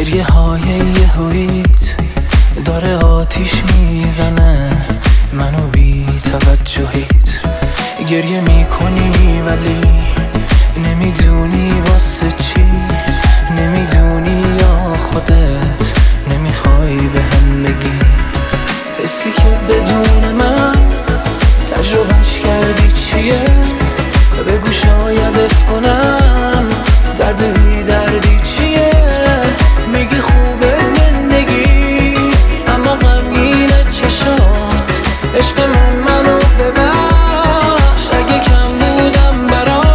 گریه های یهویت داره آتیش میزنه منو بی توجهیت. گریه میکنی ولی نمیدونی واسه چی، نمیدونی یا خودت نمیخوای بهم بگی. حسی که بدون من تجربهش کردی چیه؟ بگو شاید حس کنم درد بی دردی چیه. میگی خوبه زندگی اما غمگینه چشات. عشق من منو ببخش اگه کم بودم برات.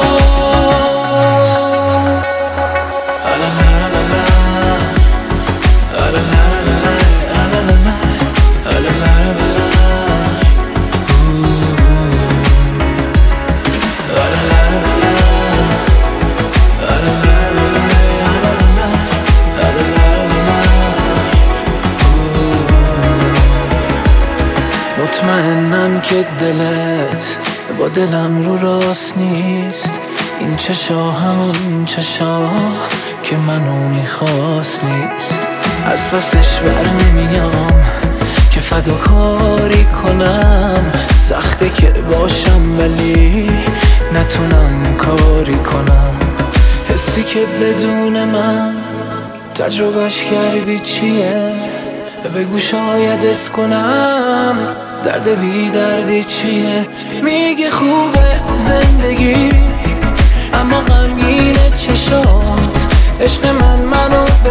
مطمئنم که دلت با دلم رو راست نیست. این چشا همون چشا که منو میخواست نیست. از پسش بر نمیام که فداکاری کنم. سخته که باشم ولی نتونم کاری کنم. حسی که بدون من تجربهش کردی چیه؟ بگو شاید حس کنم درد بی دردی چیه. میگه خوبه زندگی اما غمگینه چشات. عشق من منو